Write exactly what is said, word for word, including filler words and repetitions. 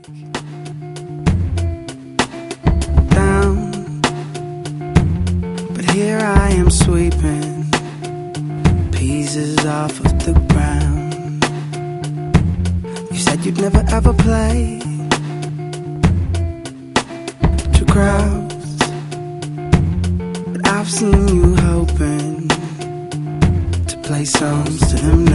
down, but here I am sweeping pieces off of the ground. You said you'd never ever play to crowds, but I've seen you hoping to play songs to them